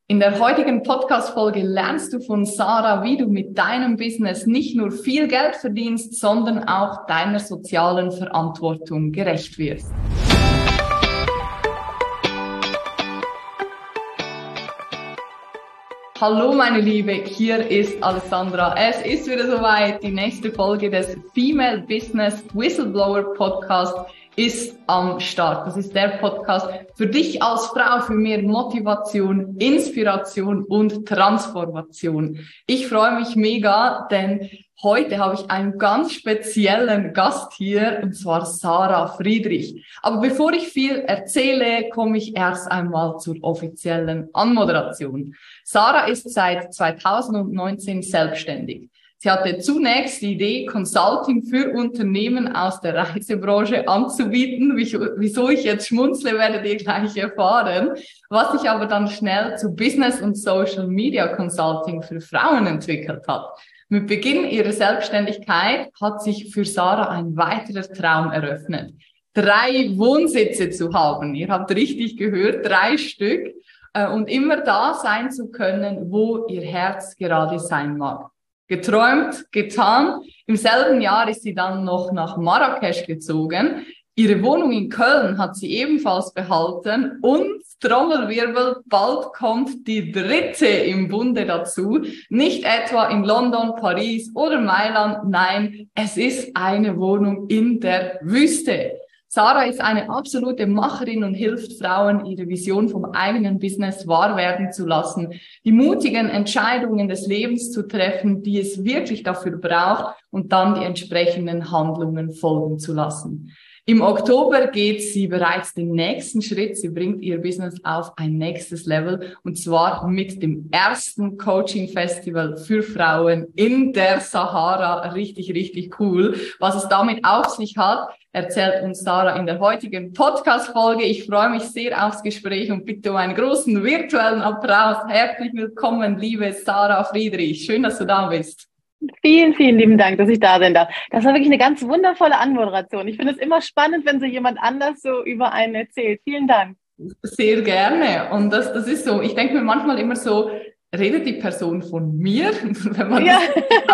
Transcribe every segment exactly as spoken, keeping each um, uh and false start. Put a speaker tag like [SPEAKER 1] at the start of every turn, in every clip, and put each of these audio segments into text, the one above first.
[SPEAKER 1] In der heutigen Podcast-Folge lernst du von Sarah, wie du mit deinem Business nicht nur viel Geld verdienst, sondern auch deiner sozialen Verantwortung gerecht wirst. Hallo meine Liebe, hier ist Alessandra. Es ist wieder soweit, die nächste Folge des Female Business Whistleblower Podcast ist am Start. Das ist der Podcast für dich als Frau für mehr Motivation, Inspiration und Transformation. Ich freue mich mega, denn heute habe ich einen ganz speziellen Gast hier, und zwar Sarah Friedrich. Aber bevor ich viel erzähle, komme ich erst einmal zur offiziellen Anmoderation. Sarah ist seit zweitausendneunzehn selbstständig. Sie hatte zunächst die Idee, Consulting für Unternehmen aus der Reisebranche anzubieten. Wieso ich jetzt schmunzle, werdet ihr gleich erfahren. Was sich aber dann schnell zu Business und Social Media Consulting für Frauen entwickelt hat. Mit Beginn ihrer Selbstständigkeit hat sich für Sarah ein weiterer Traum eröffnet. Drei Wohnsitze zu haben. Ihr habt richtig gehört, drei Stück. Und immer da sein zu können, wo ihr Herz gerade sein mag. Geträumt, getan. Im selben Jahr ist sie dann noch nach Marrakesch gezogen. Ihre Wohnung in Köln hat sie ebenfalls behalten und Trommelwirbel, bald kommt die dritte im Bunde dazu. Nicht etwa in London, Paris oder Mailand, nein, es ist eine Wohnung in der Wüste. Sarah ist eine absolute Macherin und hilft Frauen, ihre Vision vom eigenen Business wahr werden zu lassen, die mutigen Entscheidungen des Lebens zu treffen, die es wirklich dafür braucht und dann die entsprechenden Handlungen folgen zu lassen. Im Oktober geht sie bereits den nächsten Schritt. Sie bringt ihr Business auf ein nächstes Level und zwar mit dem ersten Coaching-Festival für Frauen in der Sahara. Richtig, richtig cool. Was es damit auf sich hat, erzählt uns Sarah in der heutigen Podcast-Folge. Ich freue mich sehr aufs Gespräch und bitte um einen großen virtuellen Applaus. Herzlich willkommen, liebe Sarah Friedrich. Schön, dass du da bist.
[SPEAKER 2] Vielen, vielen lieben Dank, dass ich da sein darf. Das war wirklich eine ganz wundervolle Anmoderation. Ich finde es immer spannend, wenn so jemand anders so über einen erzählt. Vielen Dank.
[SPEAKER 1] Sehr gerne. Und das, das ist so, ich denke mir manchmal immer so, redet die Person von mir, wenn man
[SPEAKER 2] ja.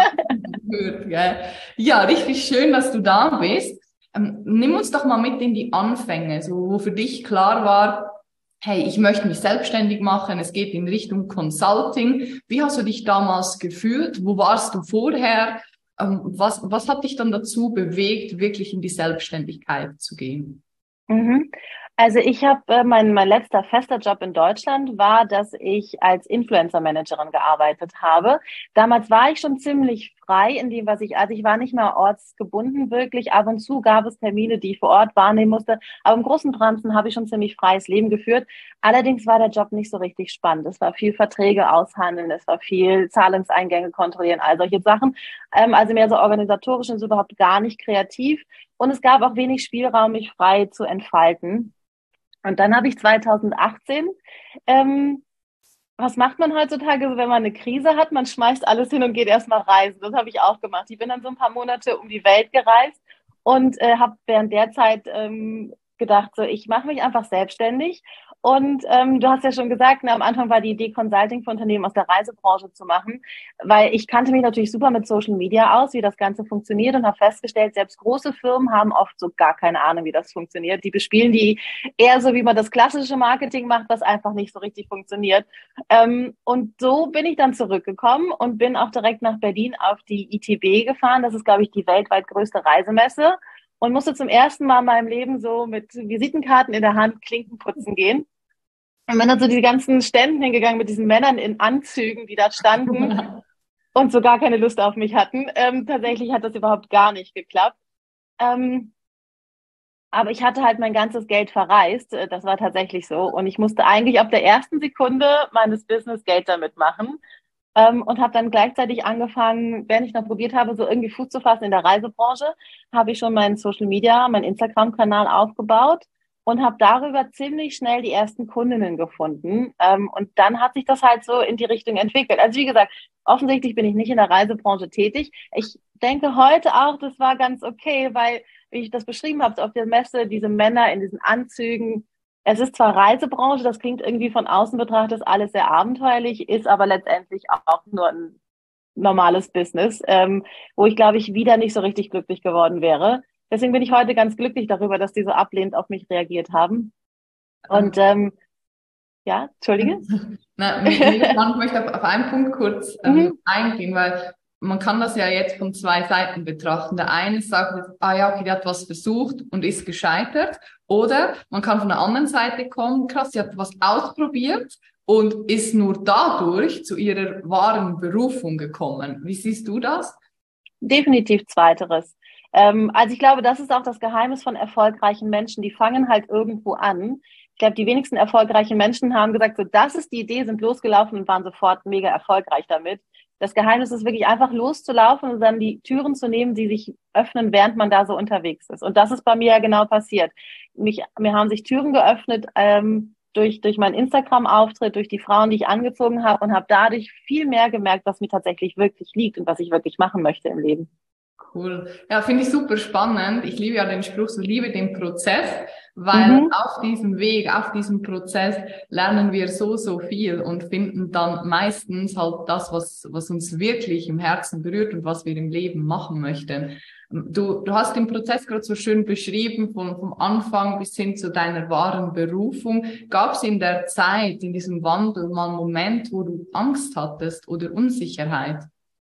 [SPEAKER 1] das hört. Gell? Ja, richtig schön, dass du da bist. Ähm, nimm uns doch mal mit in die Anfänge, so wo für dich klar war, hey, ich möchte mich selbstständig machen, es geht in Richtung Consulting. Wie hast du dich damals gefühlt? Wo warst du vorher? Ähm, was, was hat dich dann dazu bewegt, wirklich in die Selbstständigkeit zu gehen?
[SPEAKER 2] Mhm. Also ich habe, äh, mein, mein letzter fester Job in Deutschland war, dass ich als Influencer-Managerin gearbeitet habe. Damals war ich schon ziemlich frei in dem, was ich, also ich war nicht mehr ortsgebunden wirklich. Ab und zu gab es Termine, die ich vor Ort wahrnehmen musste. Aber im Großen und Ganzen habe ich schon ziemlich freies Leben geführt. Allerdings war der Job nicht so richtig spannend. Es war viel Verträge aushandeln, es war viel Zahlungseingänge kontrollieren, all solche Sachen. Ähm, also mehr so organisatorisch und so überhaupt gar nicht kreativ. Und es gab auch wenig Spielraum, mich frei zu entfalten. Und dann habe ich zweitausendachtzehn, ähm, was macht man heutzutage, wenn man eine Krise hat? Man schmeißt alles hin und geht erstmal reisen. Das habe ich auch gemacht. Ich bin dann so ein paar Monate um die Welt gereist und äh, habe während der Zeit ähm, gedacht, so ich mache mich einfach selbstständig. Und ähm, du hast ja schon gesagt, ne, am Anfang war die Idee, Consulting für Unternehmen aus der Reisebranche zu machen, weil ich kannte mich natürlich super mit Social Media aus, wie das Ganze funktioniert und habe festgestellt, selbst große Firmen haben oft so gar keine Ahnung, wie das funktioniert. Die bespielen die eher so, wie man das klassische Marketing macht, was einfach nicht so richtig funktioniert. Ähm, und so bin ich dann zurückgekommen und bin auch direkt nach Berlin auf die I T B gefahren. Das ist, glaube ich, die weltweit größte Reisemesse. Und musste zum ersten Mal in meinem Leben so mit Visitenkarten in der Hand Klinken putzen gehen. Und bin dann so die ganzen Ständen hingegangen mit diesen Männern in Anzügen, die da standen und so gar keine Lust auf mich hatten. Ähm, tatsächlich hat das überhaupt gar nicht geklappt. Ähm, aber ich hatte halt mein ganzes Geld verreist. Das war tatsächlich so. Und ich musste eigentlich ab der ersten Sekunde meines Business Geld damit machen. Ähm, und habe dann gleichzeitig angefangen, während ich noch probiert habe, so irgendwie Fuß zu fassen in der Reisebranche, habe ich schon meinen Social Media, meinen Instagram-Kanal aufgebaut und habe darüber ziemlich schnell die ersten Kundinnen gefunden. Ähm, und dann hat sich das halt so in die Richtung entwickelt. Also wie gesagt, offensichtlich bin ich nicht in der Reisebranche tätig. Ich denke heute auch, das war ganz okay, weil, wie ich das beschrieben habe, so auf der Messe, diese Männer in diesen Anzügen, Es ist zwar Reisebranche, das klingt irgendwie von außen betrachtet alles sehr abenteuerlich, ist aber letztendlich auch nur ein normales Business, ähm, wo ich, glaube ich, wieder nicht so richtig glücklich geworden wäre. Deswegen bin ich heute ganz glücklich darüber, dass die so ablehnend auf mich reagiert haben. Und ähm, ja, Entschuldige.
[SPEAKER 1] Na, mir, mir ich möchte auf, auf einen Punkt kurz ähm,
[SPEAKER 2] Mhm.
[SPEAKER 1] eingehen, weil man kann das ja jetzt von zwei Seiten betrachten. Der eine sagt, jetzt, ah ja, okay, die hat was versucht und ist gescheitert. Oder man kann von der anderen Seite kommen, krass, sie hat was ausprobiert und ist nur dadurch zu ihrer wahren Berufung gekommen. Wie siehst du das?
[SPEAKER 2] Definitiv Zweiteres. Ähm, also ich glaube, das ist auch das Geheimnis von erfolgreichen Menschen. Die fangen halt irgendwo an. Ich glaube, die wenigsten erfolgreichen Menschen haben gesagt, so, das ist die Idee, sind losgelaufen und waren sofort mega erfolgreich damit. Das Geheimnis ist wirklich einfach loszulaufen und dann die Türen zu nehmen, die sich öffnen, während man da so unterwegs ist. Und das ist bei mir ja genau passiert. Mich, mir haben sich Türen geöffnet, ähm, durch, durch meinen Instagram-Auftritt, durch die Frauen, die ich angezogen habe und habe dadurch viel mehr gemerkt, was mir tatsächlich wirklich liegt und was ich wirklich machen möchte im Leben.
[SPEAKER 1] Cool. Ja, finde ich super spannend. Ich liebe ja den Spruch, so liebe den Prozess, weil
[SPEAKER 2] Mhm.
[SPEAKER 1] auf diesem Weg, auf diesem Prozess lernen wir so, so viel und finden dann meistens halt das, was, was uns wirklich im Herzen berührt und was wir im Leben machen möchten. Du, du hast den Prozess gerade so schön beschrieben, von, vom Anfang bis hin zu deiner wahren Berufung. Gab es in der Zeit, in diesem Wandel mal einen Moment, wo du Angst hattest oder Unsicherheit?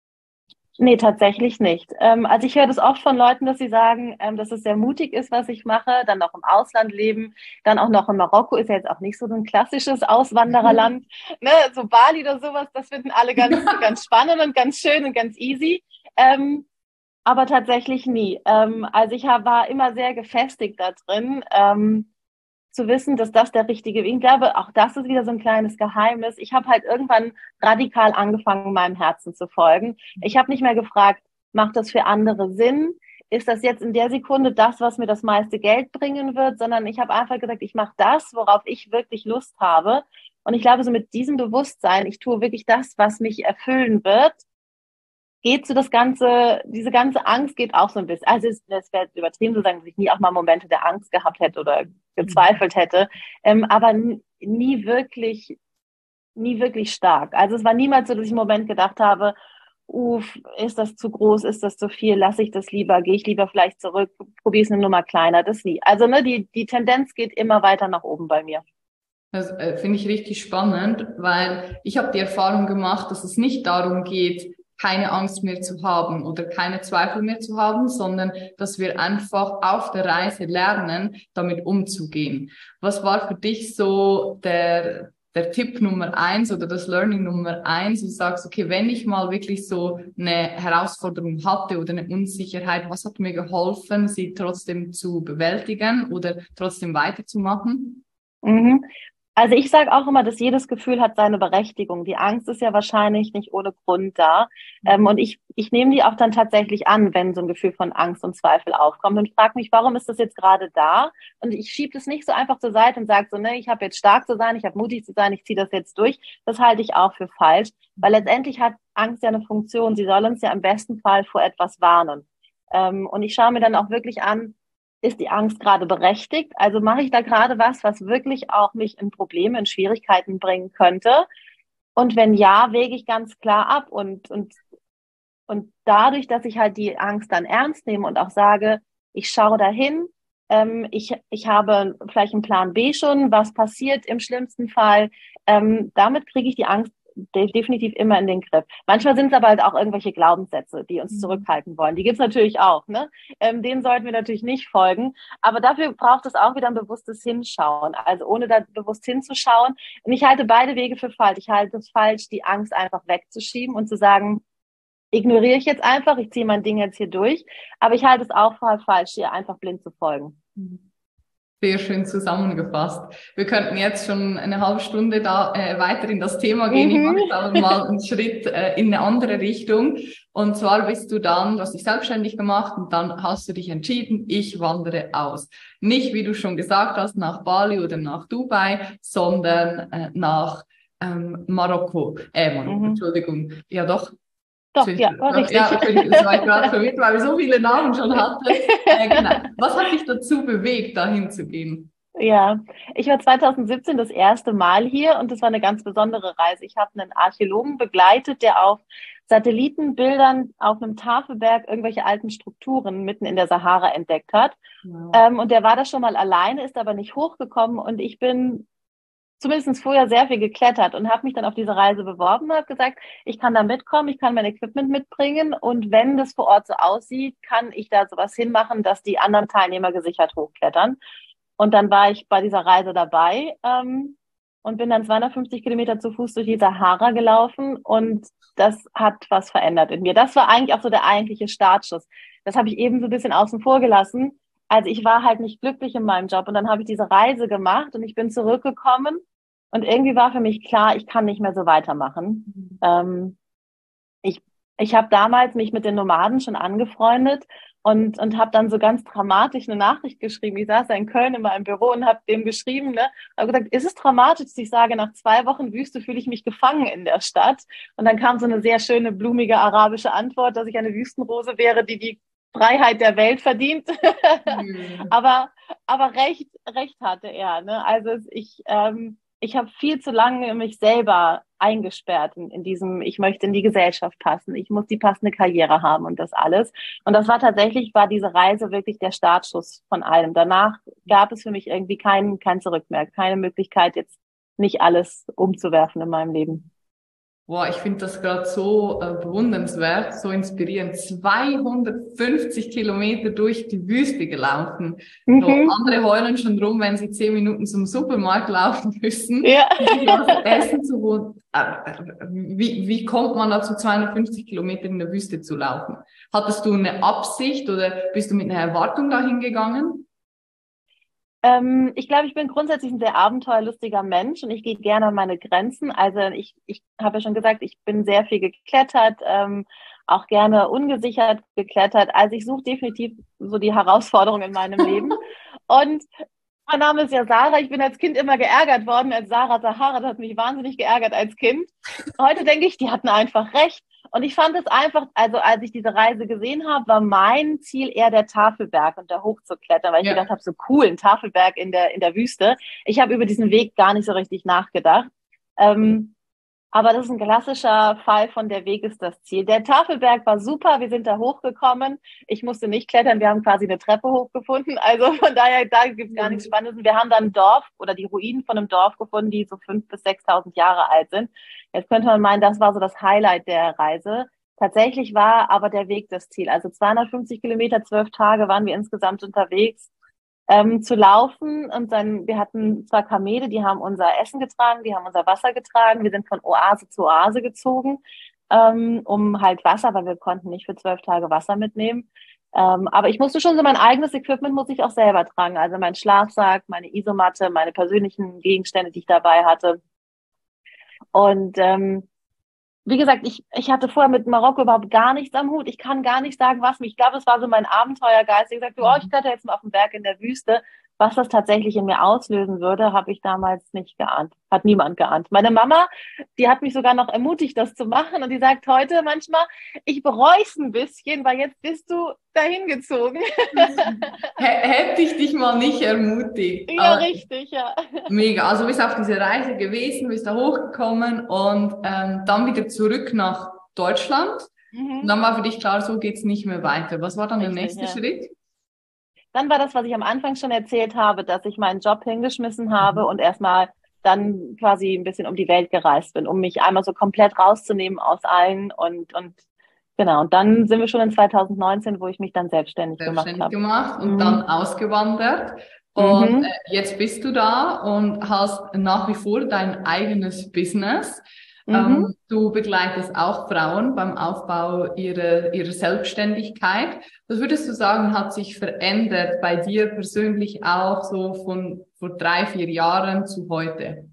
[SPEAKER 2] Nee, tatsächlich nicht. Ähm, also ich höre das oft von Leuten, dass sie sagen, ähm, dass es sehr mutig ist, was ich mache, dann noch im Ausland leben, dann auch noch in Marokko, ist ja jetzt auch nicht so ein klassisches Auswandererland, ne? So Bali oder sowas, das finden alle ganz, ganz spannend und ganz schön und ganz easy. Ähm, aber tatsächlich nie. Ähm, also ich hab, war immer sehr gefestigt da drin. Ähm, zu wissen, dass das der richtige Weg. Ich glaube, auch das ist wieder so ein kleines Geheimnis. Ich habe halt irgendwann radikal angefangen, meinem Herzen zu folgen. Ich habe nicht mehr gefragt, macht das für andere Sinn? Ist das jetzt in der Sekunde das, was mir das meiste Geld bringen wird? Sondern ich habe einfach gesagt, ich mache das, worauf ich wirklich Lust habe. Und ich glaube, so mit diesem Bewusstsein, ich tue wirklich das, was mich erfüllen wird, geht so das ganze, diese ganze Angst geht auch so ein bisschen. Also es, es wäre übertrieben zu sagen, dass ich nie auch mal Momente der Angst gehabt hätte oder gezweifelt hätte, ähm, aber n- nie wirklich, nie wirklich stark. Also es war niemals so, dass ich im Moment gedacht habe, uff, ist das zu groß, ist das zu viel, lasse ich das lieber, gehe ich lieber vielleicht zurück, probiere es eine Nummer kleiner, das nie. Also ne, die, die Tendenz geht immer weiter nach oben bei mir.
[SPEAKER 1] Das äh, finde ich richtig spannend, weil ich habe die Erfahrung gemacht, dass es nicht darum geht, keine Angst mehr zu haben oder keine Zweifel mehr zu haben, sondern dass wir einfach auf der Reise lernen, damit umzugehen. Was war für dich so der, der Tipp Nummer eins oder das Learning Nummer eins, wo du sagst, okay, wenn ich mal wirklich so eine Herausforderung hatte oder eine Unsicherheit, was hat mir geholfen, sie trotzdem zu bewältigen oder trotzdem weiterzumachen?
[SPEAKER 2] Mhm. Also ich sage auch immer, dass jedes Gefühl hat seine Berechtigung. Die Angst ist ja wahrscheinlich nicht ohne Grund da. Ähm, und ich, ich nehme die auch dann tatsächlich an, wenn so ein Gefühl von Angst und Zweifel aufkommt und frage mich, warum ist das jetzt gerade da? Und ich schiebe das nicht so einfach zur Seite und sage so, ne, ich habe jetzt stark zu sein, ich habe mutig zu sein, ich ziehe das jetzt durch. Das halte ich auch für falsch, weil letztendlich hat Angst ja eine Funktion. Sie soll uns ja im besten Fall vor etwas warnen. Ähm, und ich schaue mir dann auch wirklich an, ist die Angst gerade berechtigt? Also mache ich da gerade was, was wirklich auch mich in Probleme, in Schwierigkeiten bringen könnte? Und wenn ja, wäge ich ganz klar ab. Und, und, und dadurch, dass ich halt die Angst dann ernst nehme und auch sage, ich schaue dahin, ähm, ich, ich habe vielleicht einen Plan B schon, was passiert im schlimmsten Fall, ähm, damit kriege ich die Angst de definitiv immer in den Griff. Manchmal sind es aber halt auch irgendwelche Glaubenssätze, die uns zurückhalten wollen. Die gibt's natürlich auch, ne? Ähm, denen sollten wir natürlich nicht folgen. Aber dafür braucht es auch wieder ein bewusstes Hinschauen. Also ohne da bewusst hinzuschauen. Und ich halte beide Wege für falsch. Ich halte es falsch, die Angst einfach wegzuschieben und zu sagen, ignoriere ich jetzt einfach, ich ziehe mein Ding jetzt hier durch. Aber ich halte es auch für falsch, hier einfach blind zu folgen.
[SPEAKER 1] Sehr schön zusammengefasst. Wir könnten jetzt schon eine halbe Stunde da äh, weiter in das Thema gehen. Ich mache
[SPEAKER 2] Mhm.
[SPEAKER 1] jetzt aber mal einen Schritt äh, in eine andere Richtung. Und zwar bist du dann, du hast dich selbstständig gemacht und dann hast du dich entschieden, ich wandere aus. Nicht, wie du schon gesagt hast, nach Bali oder nach Dubai, sondern äh, nach ähm, Marokko. Äh, Marokko,
[SPEAKER 2] Mhm.
[SPEAKER 1] Entschuldigung. Ja, doch.
[SPEAKER 2] Doch, ja, war
[SPEAKER 1] Doch, ja,
[SPEAKER 2] richtig.
[SPEAKER 1] natürlich, das war ich gerade verwirrt, weil wir so viele Namen schon hatten. Äh, genau. Was hat dich dazu bewegt, dahin zu gehen?
[SPEAKER 2] Ja, ich war zwanzig siebzehn das erste Mal hier und das war eine ganz besondere Reise. Ich habe einen Archäologen begleitet, der auf Satellitenbildern auf einem Tafelberg irgendwelche alten Strukturen mitten in der Sahara entdeckt hat.
[SPEAKER 1] Wow.
[SPEAKER 2] Ähm, und der war da schon mal alleine, ist aber nicht hochgekommen und ich bin zumindest vorher sehr viel geklettert und habe mich dann auf diese Reise beworben und habe gesagt, ich kann da mitkommen, ich kann mein Equipment mitbringen und wenn das vor Ort so aussieht, kann ich da sowas hinmachen, dass die anderen Teilnehmer gesichert hochklettern. Und dann war ich bei dieser Reise dabei ähm, und bin dann zweihundertfünfzig Kilometer zu Fuß durch die Sahara gelaufen und das hat was verändert in mir. Das war eigentlich auch so der eigentliche Startschuss. Das habe ich eben so ein bisschen außen vor gelassen. Also ich war halt nicht glücklich in meinem Job und dann habe ich diese Reise gemacht und ich bin zurückgekommen und irgendwie war für mich klar, ich kann nicht mehr so weitermachen. Ähm, ich ich habe damals mich mit den Nomaden schon angefreundet und, und habe dann so ganz dramatisch eine Nachricht geschrieben. Ich saß da in Köln in meinem Büro und habe dem geschrieben, ne, habe gesagt, ist es dramatisch, dass ich sage, nach zwei Wochen Wüste fühle ich mich gefangen in der Stadt? Und dann kam so eine sehr schöne, blumige arabische Antwort, dass ich eine Wüstenrose wäre, die die Freiheit der Welt verdient.
[SPEAKER 1] Mhm.
[SPEAKER 2] aber aber recht recht hatte er. Ne? Also ich ähm, ich habe viel zu lange mich selber eingesperrt in, in diesem, ich möchte in die Gesellschaft passen, ich muss die passende Karriere haben und das alles. Und das war tatsächlich, war diese Reise wirklich der Startschuss von allem. Danach gab es für mich irgendwie kein, kein Zurück mehr, keine Möglichkeit, jetzt nicht alles umzuwerfen in meinem Leben.
[SPEAKER 1] Boah, ich finde das gerade so äh, bewundernswert, so inspirierend. zweihundertfünfzig Kilometer durch die Wüste gelaufen. So,
[SPEAKER 2] Mhm.
[SPEAKER 1] andere heulen schon rum, wenn sie zehn Minuten zum Supermarkt laufen müssen,
[SPEAKER 2] Ja.
[SPEAKER 1] um sich was essen zu holen. Äh, äh, wie, wie kommt man dazu, zweihundertfünfzig Kilometer in der Wüste zu laufen? Hattest du eine Absicht oder bist du mit einer Erwartung dahin gegangen?
[SPEAKER 2] Ähm, ich glaube, ich bin grundsätzlich ein sehr abenteuerlustiger Mensch und ich gehe gerne an meine Grenzen. Also ich, ich habe ja schon gesagt, ich bin sehr viel geklettert, ähm, auch gerne ungesichert geklettert. Also ich suche definitiv so die Herausforderung in meinem Leben. Und mein Name ist ja Sarah. Ich bin als Kind immer geärgert worden als Sarah Sahara. Das hat mich wahnsinnig geärgert als Kind. Heute denke ich, die hatten einfach recht. Und ich fand es einfach, also als ich diese Reise gesehen habe, war mein Ziel eher der Tafelberg und da hochzuklettern, weil ich
[SPEAKER 1] Ja.
[SPEAKER 2] gedacht habe, so cool, ein Tafelberg in der, in der Wüste. Ich habe über diesen Weg gar nicht so richtig nachgedacht. Ähm, aber das ist ein klassischer Fall von der Weg ist das Ziel. Der Tafelberg war super, wir sind da hochgekommen. Ich musste nicht klettern, wir haben quasi eine Treppe hochgefunden. Also von daher, da gibt's gar nichts Spannendes. Wir haben dann ein Dorf oder die Ruinen von einem Dorf gefunden, die so fünf bis sechstausend Jahre alt sind. Jetzt könnte man meinen, das war so das Highlight der Reise. Tatsächlich war aber der Weg das Ziel. Also zweihundertfünfzig Kilometer, zwölf Tage waren wir insgesamt unterwegs ähm, zu laufen. Und dann, wir hatten zwar Kamele, die haben unser Essen getragen, die haben unser Wasser getragen. Wir sind von Oase zu Oase gezogen, ähm, um halt Wasser, weil wir konnten nicht für zwölf Tage Wasser mitnehmen. Ähm, aber ich musste schon so mein eigenes Equipment muss ich auch selber tragen. Also mein Schlafsack, meine Isomatte, meine persönlichen Gegenstände, die ich dabei hatte. Und ähm, wie gesagt, ich, ich hatte vorher mit Marokko überhaupt gar nichts am Hut. Ich kann gar nicht sagen, was mich, ich glaube, es war so mein Abenteuergeist. Ich sagte, oh, ich kletter jetzt mal auf den Berg in der Wüste. Was das tatsächlich in mir auslösen würde, habe ich damals nicht geahnt. Hat niemand geahnt. Meine Mama, die hat mich sogar noch ermutigt, das zu machen. Und die sagt heute manchmal, ich bereue es ein bisschen, weil jetzt bist du dahin gezogen.
[SPEAKER 1] Hätte ich dich mal nicht ermutigt.
[SPEAKER 2] Ja,
[SPEAKER 1] Aber
[SPEAKER 2] richtig, ja.
[SPEAKER 1] mega. Also du bist auf diese Reise gewesen, bist da hochgekommen und ähm, dann wieder zurück nach Deutschland. Und
[SPEAKER 2] Mhm.
[SPEAKER 1] dann war für dich klar, so geht's nicht mehr weiter. Was war dann der
[SPEAKER 2] Richtig,
[SPEAKER 1] nächste
[SPEAKER 2] ja.
[SPEAKER 1] Schritt?
[SPEAKER 2] Dann war das, was ich am Anfang schon erzählt habe, dass ich meinen Job hingeschmissen habe
[SPEAKER 1] Mhm.
[SPEAKER 2] und erstmal dann quasi ein bisschen um die Welt gereist bin, um mich einmal so komplett rauszunehmen aus allen und, und genau. Und dann sind wir schon in zwanzig neunzehn, wo ich mich dann selbstständig gemacht
[SPEAKER 1] Selbstständig
[SPEAKER 2] habe.
[SPEAKER 1] gemacht und dann
[SPEAKER 2] Mhm.
[SPEAKER 1] ausgewandert. Und äh,
[SPEAKER 2] Mhm.
[SPEAKER 1] jetzt bist du da und hast nach wie vor dein eigenes Business.
[SPEAKER 2] Mhm.
[SPEAKER 1] Ähm, du begleitest auch Frauen beim Aufbau ihrer, ihrer Selbstständigkeit. Was würdest du sagen, hat sich verändert bei dir persönlich auch so von vor drei, vier Jahren zu heute?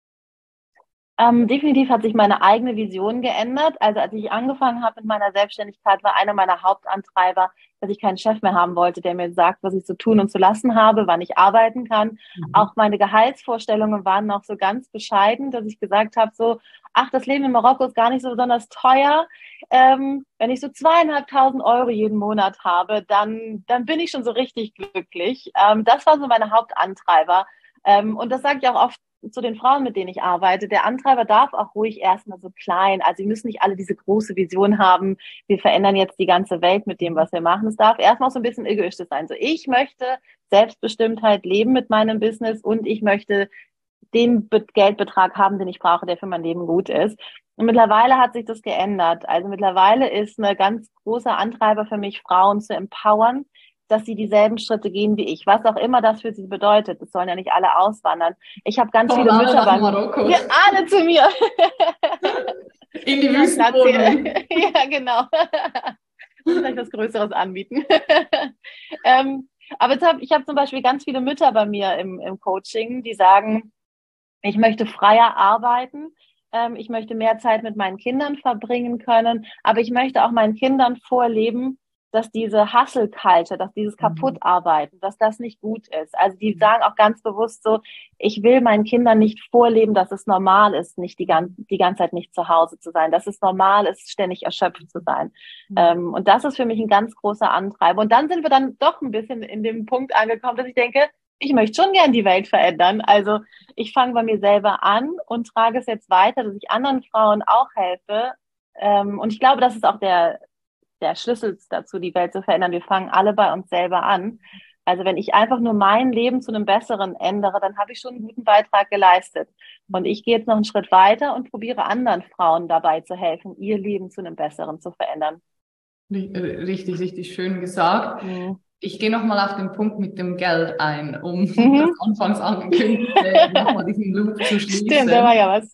[SPEAKER 2] Ähm, definitiv hat sich meine eigene Vision geändert. Also als ich angefangen habe mit meiner Selbstständigkeit, war einer meiner Hauptantreiber, dass ich keinen Chef mehr haben wollte, der mir sagt, was ich zu tun und zu lassen habe, wann ich arbeiten kann.
[SPEAKER 1] Mhm.
[SPEAKER 2] Auch meine Gehaltsvorstellungen waren noch so ganz bescheiden, dass ich gesagt habe, so, ach, das Leben in Marokko ist gar nicht so besonders teuer. Ähm, wenn ich so zweieinhalbtausend Euro jeden Monat habe, dann, dann bin ich schon so richtig glücklich. Ähm, das war so meine Hauptantreiber. Ähm, und das sage ich auch oft zu den Frauen, mit denen ich arbeite. Der Antreiber darf auch ruhig erstmal so klein. Also sie müssen nicht alle diese große Vision haben. Wir verändern jetzt die ganze Welt mit dem, was wir machen. Es darf erstmal so ein bisschen egoistisch sein. So, ich möchte Selbstbestimmtheit leben mit meinem Business und ich möchte den Geldbetrag haben, den ich brauche, der für mein Leben gut ist. Und mittlerweile hat sich das geändert. Also mittlerweile ist eine ganz großer Antreiber für mich, Frauen zu empowern, dass sie dieselben Schritte gehen wie ich. Was auch immer das für sie bedeutet. Es sollen ja nicht alle auswandern. Ich habe ganz
[SPEAKER 1] Kommen
[SPEAKER 2] viele
[SPEAKER 1] alle
[SPEAKER 2] Mütter
[SPEAKER 1] nach
[SPEAKER 2] bei
[SPEAKER 1] Marokko.
[SPEAKER 2] mir. Alle zu mir.
[SPEAKER 1] In die Wüstenwohnung.
[SPEAKER 2] Ja, genau. Muss vielleicht was Größeres anbieten. ähm, aber hab, ich habe zum Beispiel ganz viele Mütter bei mir im, im Coaching, die sagen, ich möchte freier arbeiten, ähm, ich möchte mehr Zeit mit meinen Kindern verbringen können, aber ich möchte auch meinen Kindern vorleben, dass diese Hustle-Culture, dass dieses Kaputtarbeiten, dass das nicht gut ist. Also die sagen auch ganz bewusst so, ich will meinen Kindern nicht vorleben, dass es normal ist, nicht die ganze, die ganze Zeit nicht zu Hause zu sein, dass es normal ist, ständig erschöpft zu sein. Mhm. Ähm, und das ist für mich ein ganz großer Antreiber. Und dann sind wir dann doch ein bisschen in dem Punkt angekommen, dass ich denke, ich möchte schon gern die Welt verändern. Also ich fange bei mir selber an und trage es jetzt weiter, dass ich anderen Frauen auch helfe. Ähm, und ich glaube, das ist auch der der Schlüssel dazu, die Welt zu verändern. Wir fangen alle bei uns selber an. Also wenn ich einfach nur mein Leben zu einem Besseren ändere, dann habe ich schon einen guten Beitrag geleistet. Und ich gehe jetzt noch einen Schritt weiter und probiere anderen Frauen dabei zu helfen, ihr Leben zu einem Besseren zu verändern.
[SPEAKER 1] Richtig, richtig schön gesagt.
[SPEAKER 2] Mhm.
[SPEAKER 1] Ich gehe nochmal auf den Punkt mit dem Geld ein, um mhm. das anfangs angekündigte nochmal diesen Loop zu schließen.
[SPEAKER 2] Stimmt, da war ja was.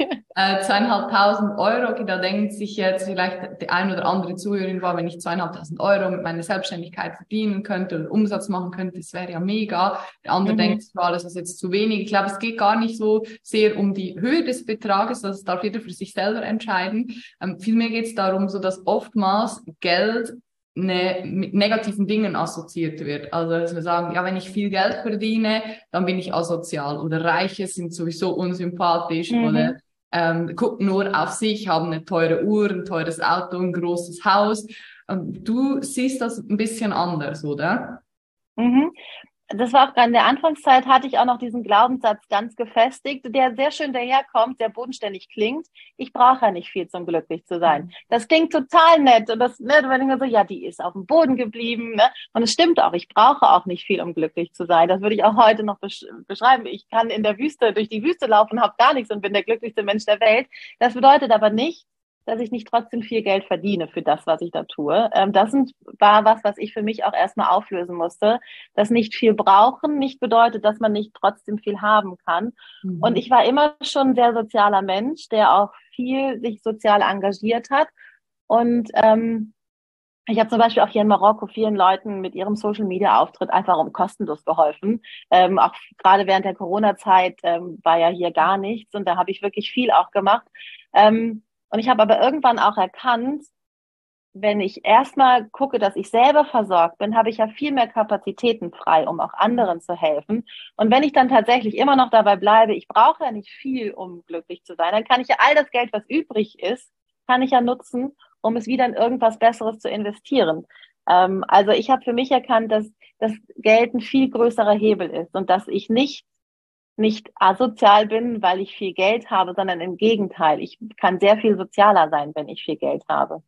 [SPEAKER 1] Äh, zweieinhalbtausend Euro, okay, da denkt sich jetzt vielleicht der ein oder andere Zuhörerin war, wenn ich zweieinhalbtausend Euro mit meiner Selbstständigkeit verdienen könnte oder Umsatz machen könnte, das wäre ja mega. Der andere mhm. denkt, wow, das ist jetzt zu wenig. Ich glaube, es geht gar nicht so sehr um die Höhe des Betrages, das darf jeder für sich selber entscheiden. Ähm, vielmehr geht es darum, so dass oftmals Geld Ne, mit negativen Dingen assoziiert wird. Also, dass wir sagen, ja, wenn ich viel Geld verdiene, dann bin ich asozial oder Reiche sind sowieso unsympathisch mhm. oder ähm, gucken nur auf sich, haben eine teure Uhr, ein teures Auto, ein großes Haus. Und du siehst das ein bisschen anders, oder?
[SPEAKER 2] Mhm. Das war auch gerade in der Anfangszeit, hatte ich auch noch diesen Glaubenssatz ganz gefestigt, der sehr schön daherkommt, sehr bodenständig klingt. Ich brauche ja nicht viel, um glücklich zu sein. Das klingt total nett. Und das, ne, wenn ich so, ja, die ist auf dem Boden geblieben. Ne? Und es stimmt auch, ich brauche auch nicht viel, um glücklich zu sein. Das würde ich auch heute noch besch- beschreiben. Ich kann in der Wüste, durch die Wüste laufen, habe gar nichts und bin der glücklichste Mensch der Welt. Das bedeutet aber nicht, dass ich nicht trotzdem viel Geld verdiene für das, was ich da tue. Ähm, das sind, war was, was ich für mich auch erstmal auflösen musste, dass nicht viel brauchen nicht bedeutet, dass man nicht trotzdem viel haben kann. Mhm. Und ich war immer schon ein sehr sozialer Mensch, der auch viel sich sozial engagiert hat. Und ähm, ich habe zum Beispiel auch hier in Marokko vielen Leuten mit ihrem Social-Media-Auftritt einfach um kostenlos geholfen. Ähm, auch gerade während der Corona-Zeit ähm, war ja hier gar nichts und da habe ich wirklich viel auch gemacht. Ähm, Und ich habe aber irgendwann auch erkannt, wenn ich erstmal gucke, dass ich selber versorgt bin, habe ich ja viel mehr Kapazitäten frei, um auch anderen zu helfen. Und wenn ich dann tatsächlich immer noch dabei bleibe, ich brauche ja nicht viel, um glücklich zu sein, dann kann ich ja all das Geld, was übrig ist, kann ich ja nutzen, um es wieder in irgendwas Besseres zu investieren. Ähm, also ich habe für mich erkannt, dass das Geld ein viel größerer Hebel ist und dass ich nicht nicht asozial bin, weil ich viel Geld habe, sondern im Gegenteil. Ich kann sehr viel sozialer sein, wenn ich viel Geld habe.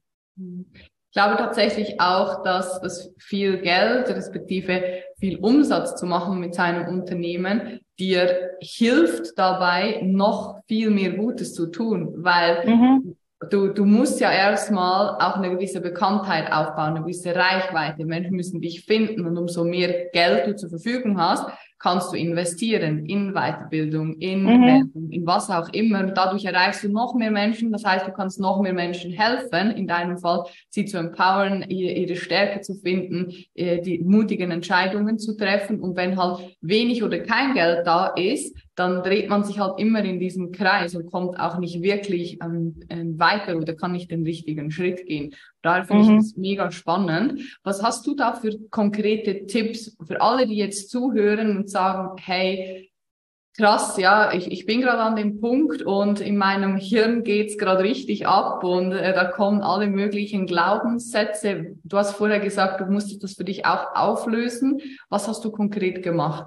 [SPEAKER 1] Ich glaube tatsächlich auch, dass das viel Geld, respektive viel Umsatz zu machen mit seinem Unternehmen, dir hilft dabei, noch viel mehr Gutes zu tun, weil mhm. Du, du musst ja erstmal auch eine gewisse Bekanntheit aufbauen, eine gewisse Reichweite. Menschen müssen dich finden und umso mehr Geld du zur Verfügung hast, kannst du investieren in Weiterbildung, in mhm. Werbung, in was auch immer. Und dadurch erreichst du noch mehr Menschen. Das heißt, du kannst noch mehr Menschen helfen, in deinem Fall, sie zu empowern, ihre Stärke zu finden, die mutigen Entscheidungen zu treffen. Und wenn halt wenig oder kein Geld da ist, dann dreht man sich halt immer in diesem Kreis und kommt auch nicht wirklich ähm, weiter oder kann nicht den richtigen Schritt gehen. Daher finde mhm. ich das mega spannend. Was hast du da für konkrete Tipps für alle, die jetzt zuhören und sagen, hey, Krass, ja, ich, ich bin gerade an dem Punkt und in meinem Hirn geht's gerade richtig ab und äh, da kommen alle möglichen Glaubenssätze. Du hast vorher gesagt, du musstest das für dich auch auflösen. Was hast du konkret gemacht?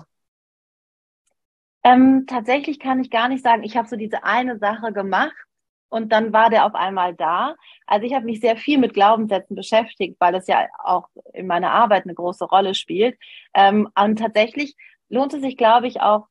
[SPEAKER 2] Ähm, tatsächlich kann ich gar nicht sagen, ich habe so diese eine Sache gemacht und dann war der auf einmal da. Also ich habe mich sehr viel mit Glaubenssätzen beschäftigt, weil das ja auch in meiner Arbeit eine große Rolle spielt. Ähm, und tatsächlich lohnt es sich, glaube ich, auch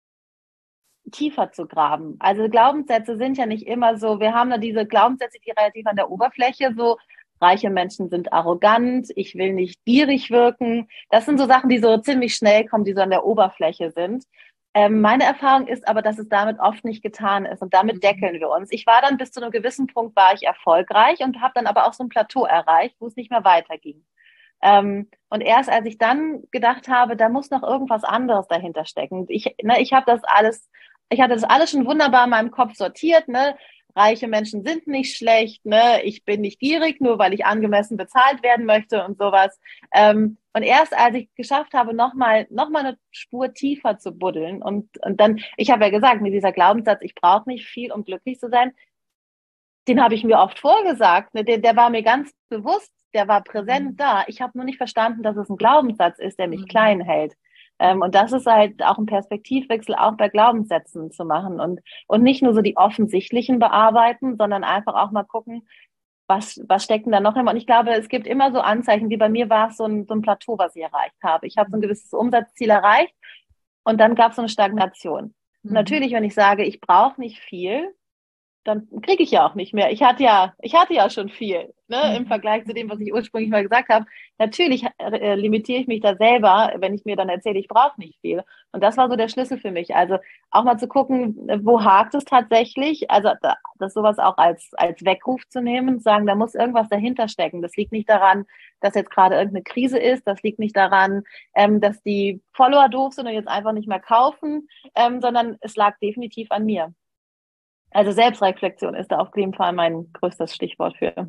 [SPEAKER 2] tiefer zu graben. Also Glaubenssätze sind ja nicht immer so, wir haben da diese Glaubenssätze, die relativ an der Oberfläche so, reiche Menschen sind arrogant, ich will nicht gierig wirken. Das sind so Sachen, die so ziemlich schnell kommen, die so an der Oberfläche sind. Ähm, meine Erfahrung ist aber, dass es damit oft nicht getan ist und damit deckeln wir uns. Ich war dann bis zu einem gewissen Punkt war ich erfolgreich und habe dann aber auch so ein Plateau erreicht, wo es nicht mehr weiterging. Ähm, und erst als ich dann gedacht habe, da muss noch irgendwas anderes dahinter stecken. Ich, ne, ich habe das alles, ich hatte das alles schon wunderbar in meinem Kopf sortiert, ne? Reiche Menschen sind nicht schlecht, ne? Ich bin nicht gierig, nur weil ich angemessen bezahlt werden möchte und sowas. Ähm, und erst als ich geschafft habe, nochmal noch mal eine Spur tiefer zu buddeln und, und dann, ich habe ja gesagt, mit dieser Glaubenssatz, ich brauche nicht viel, um glücklich zu sein, den habe ich mir oft vorgesagt. Ne? Der, der war mir ganz bewusst, der war präsent da. Ich habe nur nicht verstanden, dass es ein Glaubenssatz ist, der mich
[SPEAKER 1] Mhm.
[SPEAKER 2] klein hält. Ähm, und das ist halt auch ein Perspektivwechsel, auch bei Glaubenssätzen zu machen und, und nicht nur so die offensichtlichen bearbeiten, sondern einfach auch mal gucken, was, was steckt denn da noch immer? Und ich glaube, es gibt immer so Anzeichen, wie bei mir war es so ein, so ein Plateau, was ich erreicht habe. Ich habe so ein gewisses Umsatzziel erreicht und dann gab es so eine Stagnation. Und
[SPEAKER 1] Mhm.
[SPEAKER 2] natürlich, wenn ich sage, ich brauche nicht viel, dann kriege ich ja auch nicht mehr. Ich hatte ja, ich hatte ja schon viel, ne, im
[SPEAKER 1] Mhm.
[SPEAKER 2] Vergleich zu dem, was ich ursprünglich mal gesagt habe. Natürlich äh, limitiere ich mich da selber, wenn ich mir dann erzähle, ich brauche nicht viel. Und das war so der Schlüssel für mich. Also auch mal zu gucken, wo hakt es tatsächlich? Also das sowas auch als als Weckruf zu nehmen, sagen, da muss irgendwas dahinter stecken. Das liegt nicht daran, dass jetzt gerade irgendeine Krise ist. Das liegt nicht daran, ähm, dass die Follower doof sind und jetzt einfach nicht mehr kaufen, ähm, sondern es lag definitiv an mir. Also Selbstreflexion ist da auf jeden Fall mein größtes Stichwort für.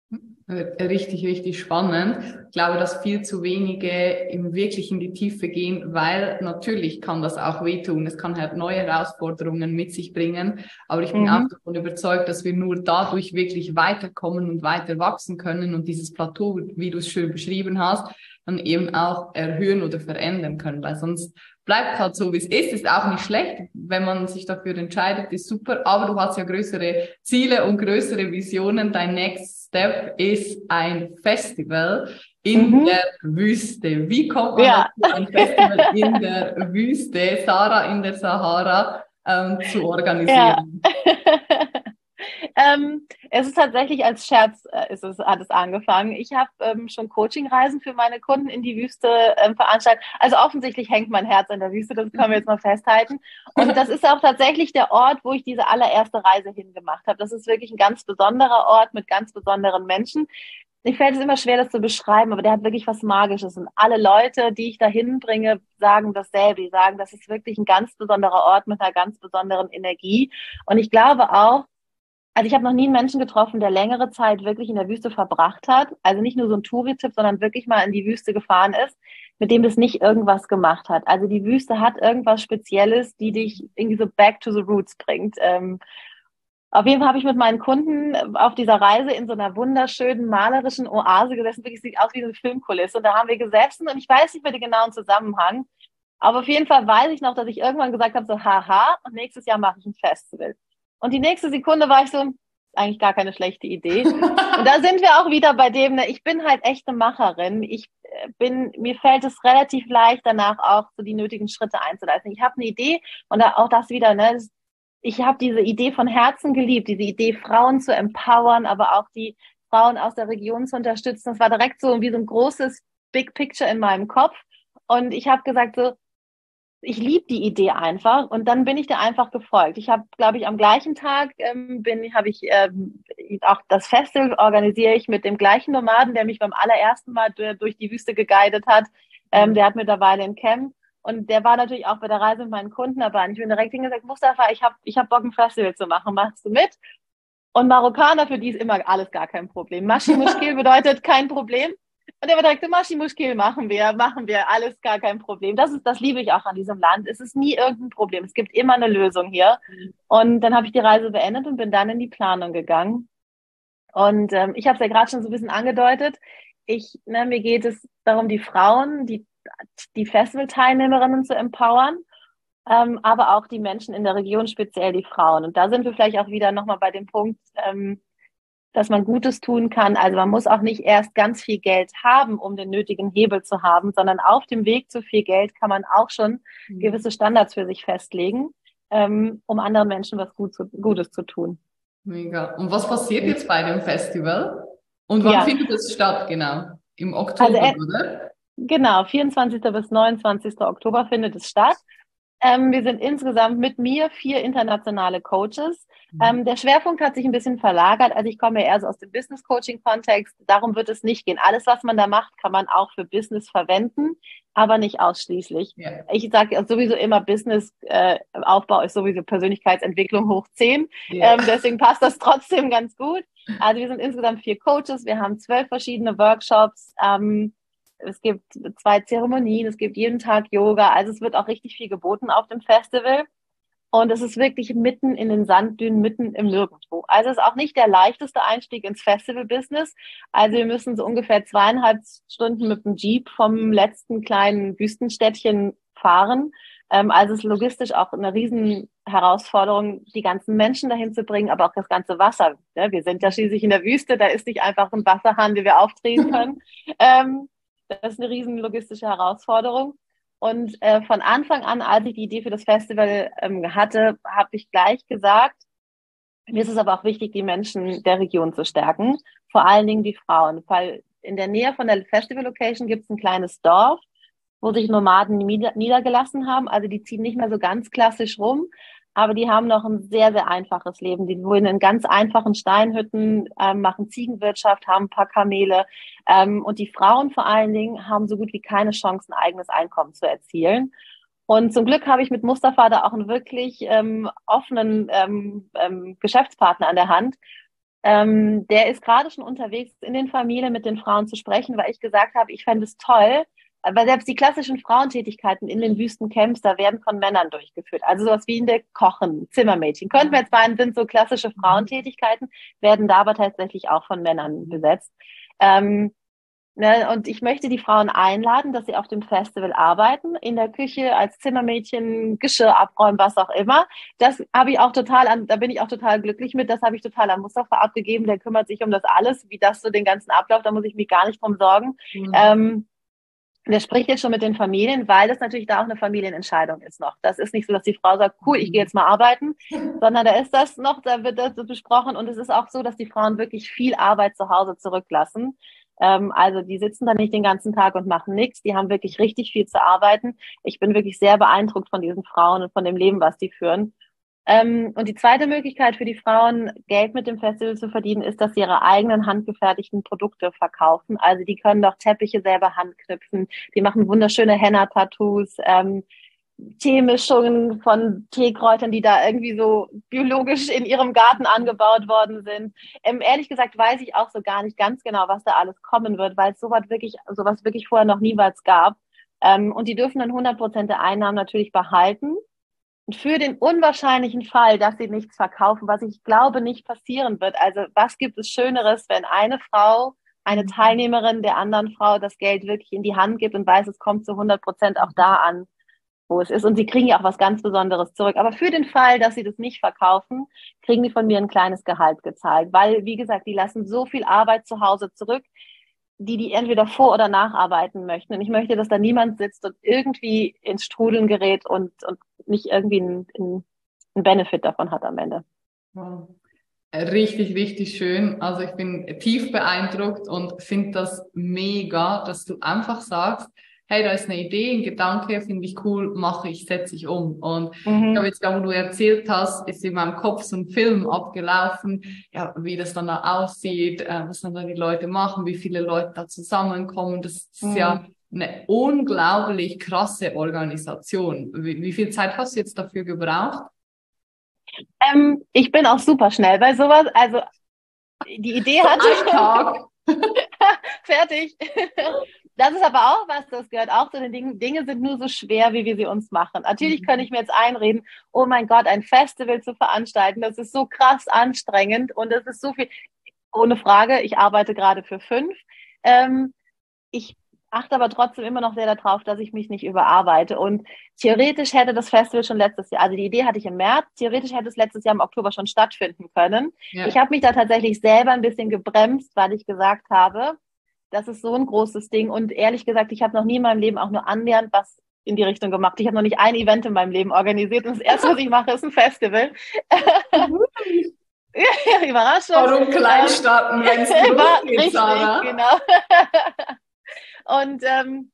[SPEAKER 1] Äh, Richtig, richtig spannend. Ich glaube, dass viel zu wenige im wirklich in die Tiefe gehen, weil natürlich kann das auch wehtun. Es kann halt neue Herausforderungen mit sich bringen. Aber ich bin auch
[SPEAKER 2] Mhm.
[SPEAKER 1] davon überzeugt, dass wir nur dadurch wirklich weiterkommen und weiter wachsen können und dieses Plateau, wie du es schön beschrieben hast, dann eben auch erhöhen oder verändern können, weil sonst bleibt halt so, wie es ist, ist auch nicht schlecht, wenn man sich dafür entscheidet, ist super, aber du hast ja größere Ziele und größere Visionen. Dein Next Step ist ein Festival in
[SPEAKER 2] Mhm.
[SPEAKER 1] der Wüste. Wie kommt man
[SPEAKER 2] Ja.
[SPEAKER 1] dazu, ein Festival in der Wüste, Sarah in der Sahara, ähm, zu
[SPEAKER 2] Ja.
[SPEAKER 1] organisieren?
[SPEAKER 2] Ähm, es ist tatsächlich als Scherz, äh, ist es, hat es angefangen. Ich habe ähm, schon Coachingreisen für meine Kunden in die Wüste ähm, veranstaltet. Also offensichtlich hängt mein Herz an der Wüste, das können wir jetzt mal festhalten. Und das ist auch tatsächlich der Ort, wo ich diese allererste Reise hingemacht habe. Das ist wirklich ein ganz besonderer Ort mit ganz besonderen Menschen. Mir fällt es immer schwer, das zu beschreiben, aber der hat wirklich was Magisches. Und alle Leute, die ich da hinbringe, sagen dasselbe. Die sagen, das ist wirklich ein ganz besonderer Ort mit einer ganz besonderen Energie. Und ich glaube auch, also ich habe noch nie einen Menschen getroffen, der längere Zeit wirklich in der Wüste verbracht hat. Also nicht nur so ein Touri-Tipp, sondern wirklich mal in die Wüste gefahren ist, mit dem das nicht irgendwas gemacht hat. Also die Wüste hat irgendwas Spezielles, die dich irgendwie so back to the roots bringt. Ähm, auf jeden Fall habe ich mit meinen Kunden auf dieser Reise in so einer wunderschönen malerischen Oase gesessen. Wirklich sieht aus wie eine Filmkulisse. Und da haben wir gesessen und ich weiß nicht mehr den genauen Zusammenhang. Aber auf jeden Fall weiß ich noch, dass ich irgendwann gesagt habe, so haha, und nächstes Jahr mache ich ein Festival. Und die nächste Sekunde war ich so, eigentlich gar keine schlechte Idee. Und da sind wir auch wieder bei dem, ne, ich bin halt echte Macherin. Ich äh, bin, mir fällt es relativ leicht, danach auch so die nötigen Schritte einzuleiten. Ich habe eine Idee und auch das wieder, ne, ich habe diese Idee von Herzen geliebt, diese Idee, Frauen zu empowern, aber auch die Frauen aus der Region zu unterstützen. Das war direkt so wie so ein großes Big Picture in meinem Kopf. Und ich habe gesagt, so, ich liebe die Idee einfach und dann bin ich dir einfach gefolgt. Ich habe, glaube ich, am gleichen Tag ähm, bin, habe ich ähm, auch das Festival organisiere ich mit dem gleichen Nomaden, der mich beim allerersten Mal durch die Wüste geguidet hat. Ähm, der hat mittlerweile ein Camp und der war natürlich auch bei der Reise mit meinen Kunden dabei. Und ich bin direkt hingesagt, Mustafa, ich habe ich hab Bock, ein Festival zu machen. Machst du mit? Und Marokkaner, für die ist immer alles gar kein Problem. Maschi Mushkil bedeutet kein Problem. Und er war direkt, Maschi-Muschkil machen wir, machen wir, alles gar kein Problem. Das ist, das liebe ich auch an diesem Land. Es ist nie irgendein Problem. Es gibt immer eine Lösung hier. Und dann habe ich die Reise beendet und bin dann in die Planung gegangen. Und ähm, ich habe es ja gerade schon so ein bisschen angedeutet. Ich, ne, mir geht es darum, die Frauen, die, die Festival-Teilnehmerinnen zu empowern, ähm, aber auch die Menschen in der Region, speziell die Frauen. Und da sind wir vielleicht auch wieder nochmal bei dem Punkt, ähm, dass man Gutes tun kann. Also man muss auch nicht erst ganz viel Geld haben, um den nötigen Hebel zu haben, sondern auf dem Weg zu viel Geld kann man auch schon mhm. gewisse Standards für sich festlegen, ähm, um anderen Menschen was Gut zu, Gutes zu tun.
[SPEAKER 1] Mega. Und was passiert jetzt bei dem Festival? Und wann ja. findet es statt, genau? Im Oktober, also, äh, oder?
[SPEAKER 2] Genau, vierundzwanzigsten bis neunundzwanzigsten Oktober findet es statt. Ähm, wir sind insgesamt mit mir vier internationale Coaches. Mhm. Ähm, der Schwerpunkt hat sich ein bisschen verlagert. Also ich komme ja eher so aus dem Business-Coaching-Kontext. Darum wird es nicht gehen. Alles, was man da macht, kann man auch für Business verwenden, aber nicht ausschließlich. Ja. Ich sage sowieso immer, Business-Aufbau äh, ist sowieso Persönlichkeitsentwicklung hoch zehn. Ja. Ähm, deswegen passt das trotzdem ganz gut. Also wir sind insgesamt vier Coaches. Wir haben zwölf verschiedene Workshops. Ähm, Es gibt zwei Zeremonien, es gibt jeden Tag Yoga, also es wird auch richtig viel geboten auf dem Festival. Und es ist wirklich mitten in den Sanddünen, mitten im Nirgendwo. Also es ist auch nicht der leichteste Einstieg ins Festival-Business. Also wir müssen so ungefähr zweieinhalb Stunden mit dem Jeep vom letzten kleinen Wüstenstädtchen fahren. Also es ist logistisch auch eine riesen Herausforderung, die ganzen Menschen dahin zu bringen, aber auch das ganze Wasser. Wir sind ja schließlich in der Wüste, da ist nicht einfach ein Wasserhahn, den wir aufdrehen können. Das ist eine riesen logistische Herausforderung. Und äh, von Anfang an, als ich die Idee für das Festival ähm, hatte, habe ich gleich gesagt, mir ist es aber auch wichtig, die Menschen der Region zu stärken, vor allen Dingen die Frauen. Weil in der Nähe von der Festival-Location gibt es ein kleines Dorf, wo sich Nomaden nieder- niedergelassen haben. Also die ziehen nicht mehr so ganz klassisch rum, aber die haben noch ein sehr, sehr einfaches Leben. Die wohnen in ganz einfachen Steinhütten, ähm, machen Ziegenwirtschaft, haben ein paar Kamele. Ähm, und die Frauen vor allen Dingen haben so gut wie keine Chance, ein eigenes Einkommen zu erzielen. Und zum Glück habe ich mit Mustafa da auch einen wirklich ähm, offenen ähm, ähm, Geschäftspartner an der Hand. Ähm, der ist gerade schon unterwegs, in den Familien mit den Frauen zu sprechen, weil ich gesagt habe, ich fände es toll, weil selbst die klassischen Frauentätigkeiten in den Wüstencamps, da werden von Männern durchgeführt. Also sowas wie in der Kochen, Zimmermädchen. Könnten wir jetzt meinen, sind so klassische Frauentätigkeiten, werden da aber tatsächlich auch von Männern besetzt. Ähm, ne, und ich möchte die Frauen einladen, dass sie auf dem Festival arbeiten, in der Küche, als Zimmermädchen, Geschirr abräumen, was auch immer. Das habe ich auch total an, da bin ich auch total glücklich mit, das habe ich total an Mustafa abgegeben, der kümmert sich um das alles, wie das so den ganzen Ablauf, da muss ich mich gar nicht drum sorgen. Mhm. Ähm, Der spricht jetzt schon mit den Familien, weil das natürlich da auch eine Familienentscheidung ist noch. Das ist nicht so, dass die Frau sagt, cool, ich gehe jetzt mal arbeiten, sondern da ist das noch, da wird das besprochen. Und es ist auch so, dass die Frauen wirklich viel Arbeit zu Hause zurücklassen. Ähm, also die sitzen da nicht den ganzen Tag und machen nichts. Die haben wirklich richtig viel zu arbeiten. Ich bin wirklich sehr beeindruckt von diesen Frauen und von dem Leben, was die führen. Ähm, und die zweite Möglichkeit für die Frauen, Geld mit dem Festival zu verdienen, ist, dass sie ihre eigenen handgefertigten Produkte verkaufen. Also die können doch Teppiche selber handknüpfen, die machen wunderschöne Henna-Tattoos, ähm, Teemischungen von Teekräutern, die da irgendwie so biologisch in ihrem Garten angebaut worden sind. Ähm, ehrlich gesagt weiß ich auch so gar nicht ganz genau, was da alles kommen wird, weil es sowas wirklich, sowas wirklich vorher noch niemals gab. Ähm, und die dürfen dann hundert Prozent der Einnahmen natürlich behalten. Und für den unwahrscheinlichen Fall, dass sie nichts verkaufen, was ich glaube nicht passieren wird. Also was gibt es Schöneres, wenn eine Frau, eine Teilnehmerin der anderen Frau das Geld wirklich in die Hand gibt und weiß, es kommt zu hundert Prozent auch da an, wo es ist. Und sie kriegen ja auch was ganz Besonderes zurück. Aber für den Fall, dass sie das nicht verkaufen, kriegen die von mir ein kleines Gehalt gezahlt. Weil, wie gesagt, die lassen so viel Arbeit zu Hause zurück, die die entweder vor- oder nacharbeiten möchten. Und ich möchte, dass da niemand sitzt und irgendwie ins Strudeln gerät und, und nicht irgendwie einen, einen Benefit davon hat am Ende.
[SPEAKER 1] Wow. Richtig, richtig schön. Also ich bin tief beeindruckt und finde das mega, dass du einfach sagst, hey, da ist eine Idee, ein Gedanke, finde ich cool, mache ich, setze ich um. Und mhm. ich habe jetzt, da wo du erzählt hast, ist in meinem Kopf so ein Film abgelaufen, ja, wie das dann da aussieht, äh, was dann da die Leute machen, wie viele Leute da zusammenkommen. Das ist mhm. ja eine unglaublich krasse Organisation. Wie, wie viel Zeit hast du jetzt dafür gebraucht?
[SPEAKER 2] Ähm, ich bin auch super schnell bei sowas. Also die Idee hatte
[SPEAKER 1] ich. Tag.
[SPEAKER 2] Fertig. Das ist aber auch was, das gehört auch zu den Dingen. Dinge sind nur so schwer, wie wir sie uns machen. Natürlich könnte ich mir jetzt einreden, oh mein Gott, ein Festival zu veranstalten, das ist so krass anstrengend und es ist so viel. Ohne Frage, ich arbeite gerade für fünf. Ähm, ich achte aber trotzdem immer noch sehr darauf, dass ich mich nicht überarbeite. Und theoretisch hätte das Festival schon letztes Jahr, also die Idee hatte ich im März, theoretisch hätte es letztes Jahr im Oktober schon stattfinden können.
[SPEAKER 1] Ja.
[SPEAKER 2] Ich habe mich da tatsächlich selber ein bisschen gebremst, weil ich gesagt habe, das ist so ein großes Ding. Und ehrlich gesagt, ich habe noch nie in meinem Leben auch nur annähernd was in die Richtung gemacht. Ich habe noch nicht ein Event in meinem Leben organisiert. Und das Erste, was ich mache, ist ein Festival. Überraschung.
[SPEAKER 1] Warum klein starten, wenn es losgeht, Sarah?
[SPEAKER 2] Genau. Und ähm,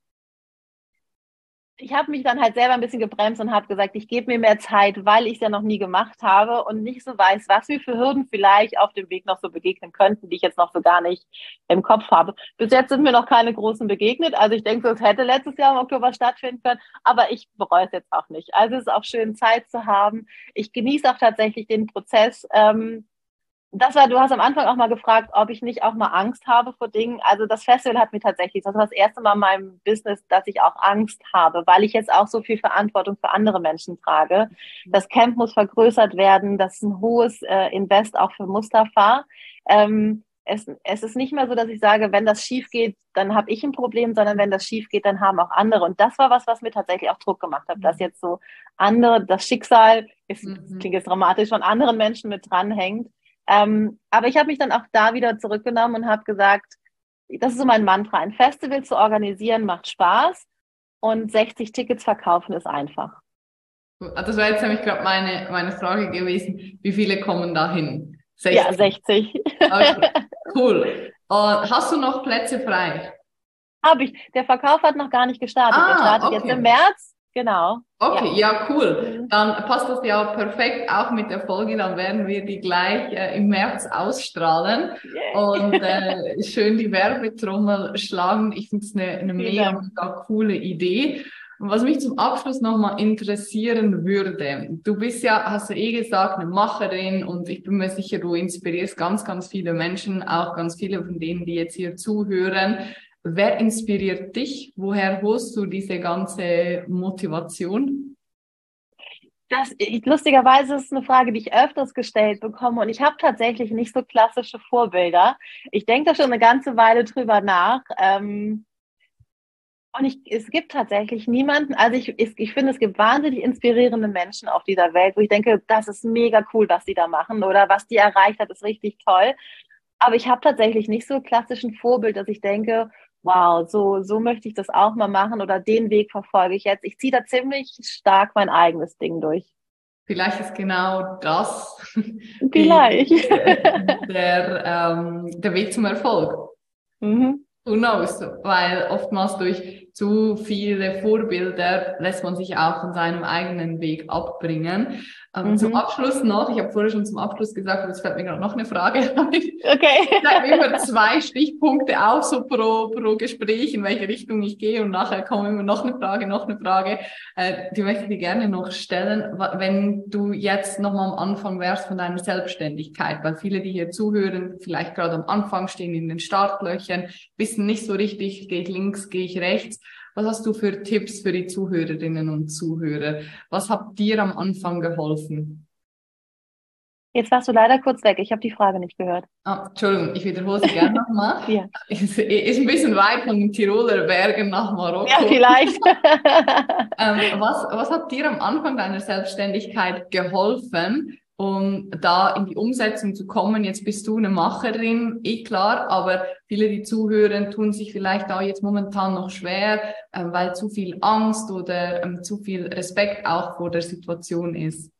[SPEAKER 2] ich habe mich dann halt selber ein bisschen gebremst und habe gesagt, ich gebe mir mehr Zeit, weil ich es ja noch nie gemacht habe und nicht so weiß, was mir für Hürden vielleicht auf dem Weg noch so begegnen könnten, die ich jetzt noch so gar nicht im Kopf habe. Bis jetzt sind mir noch keine großen begegnet. Also ich denke, es hätte letztes Jahr im Oktober stattfinden können, aber ich bereue es jetzt auch nicht. Also es ist auch schön, Zeit zu haben. Ich genieße auch tatsächlich den Prozess. Ähm, Das war, du hast am Anfang auch mal gefragt, ob ich nicht auch mal Angst habe vor Dingen. Also das Festival hat mir tatsächlich, das war das erste Mal in meinem Business, dass ich auch Angst habe, weil ich jetzt auch so viel Verantwortung für andere Menschen trage. Das Camp muss vergrößert werden, das ist ein hohes äh, Invest auch für Mustafa. Ähm, es, es ist nicht mehr so, dass ich sage, wenn das schief geht, dann habe ich ein Problem, sondern wenn das schief geht, dann haben auch andere. Und das war was, was mir tatsächlich auch Druck gemacht hat, dass jetzt so andere, das Schicksal, ist,
[SPEAKER 1] Mhm.
[SPEAKER 2] klingt jetzt dramatisch, von anderen Menschen mit dranhängt. Ähm, aber ich habe mich dann auch da wieder zurückgenommen und habe gesagt, das ist so mein Mantra, ein Festival zu organisieren macht Spaß und sechzig Tickets verkaufen ist einfach.
[SPEAKER 1] Das wäre jetzt nämlich gerade meine, meine Frage gewesen, wie viele kommen da hin?
[SPEAKER 2] Ja, sechzig.
[SPEAKER 1] Okay, cool. Und hast du noch Plätze frei?
[SPEAKER 2] Habe ich. Der Verkauf hat noch gar nicht gestartet. Der
[SPEAKER 1] Ah,
[SPEAKER 2] startet
[SPEAKER 1] okay.
[SPEAKER 2] jetzt im März. Genau.
[SPEAKER 1] Okay, ja. ja, cool.
[SPEAKER 2] Mhm.
[SPEAKER 1] Dann passt das ja perfekt auch mit der Folge. Dann werden wir die gleich äh, im März ausstrahlen.
[SPEAKER 2] Yay.
[SPEAKER 1] Und äh, schön die Werbetrommel schlagen. Ich finde es eine, eine mega, mega coole Idee. Und was mich zum Abschluss nochmal interessieren würde, du bist ja, hast du eh gesagt, eine Macherin und ich bin mir sicher, du inspirierst ganz, ganz viele Menschen, auch ganz viele von denen, die jetzt hier zuhören. Wer inspiriert dich? Woher holst du diese ganze Motivation?
[SPEAKER 2] Das, lustigerweise ist es eine Frage, die ich öfters gestellt bekomme und ich habe tatsächlich nicht so klassische Vorbilder. Ich denke da schon eine ganze Weile drüber nach. Ähm, und ich, es gibt tatsächlich niemanden, also ich, ich, ich finde, es gibt wahnsinnig inspirierende Menschen auf dieser Welt, wo ich denke, das ist mega cool, was die da machen oder was die erreicht hat, ist richtig toll. Aber ich habe tatsächlich nicht so ein klassischen Vorbild, dass ich denke, wow, so, so möchte ich das auch mal machen oder den Weg verfolge ich jetzt. Ich ziehe da ziemlich stark mein eigenes Ding durch.
[SPEAKER 1] Vielleicht ist genau das
[SPEAKER 2] Vielleicht.
[SPEAKER 1] die, der, ähm, der Weg zum Erfolg.
[SPEAKER 2] Mhm.
[SPEAKER 1] Who knows? Weil oftmals durch zu viele Vorbilder lässt man sich auch von seinem eigenen Weg abbringen. Ähm, mhm. Zum Abschluss noch, ich habe vorher schon zum Abschluss gesagt, aber jetzt fällt mir gerade noch eine Frage ein.
[SPEAKER 2] Okay.
[SPEAKER 1] Ich schreibe mir immer zwei Stichpunkte auf, so pro, pro Gespräch, in welche Richtung ich gehe und nachher kommt immer noch eine Frage, noch eine Frage. Äh, die möchte ich dir gerne noch stellen. Wenn du jetzt nochmal am Anfang wärst von deiner Selbstständigkeit, weil viele, die hier zuhören, vielleicht gerade am Anfang stehen in den Startlöchern, wissen nicht so richtig, gehe ich links, gehe ich rechts. Was hast du für Tipps für die Zuhörerinnen und Zuhörer? Was hat dir am Anfang geholfen?
[SPEAKER 2] Jetzt warst du leider kurz weg. Ich habe die Frage nicht gehört.
[SPEAKER 1] Ah, Entschuldigung, ich wiederhole sie gerne nochmal.
[SPEAKER 2] Ja.
[SPEAKER 1] Ist, ist ein bisschen weit von den Tiroler Bergen nach Marokko.
[SPEAKER 2] Ja, vielleicht.
[SPEAKER 1] ähm, was, was hat dir am Anfang deiner Selbstständigkeit geholfen, um da in die Umsetzung zu kommen? Jetzt bist du eine Macherin, eh klar, aber viele, die zuhören, tun sich vielleicht da jetzt momentan noch schwer, äh, weil zu viel Angst oder ähm, zu viel Respekt auch vor der Situation ist.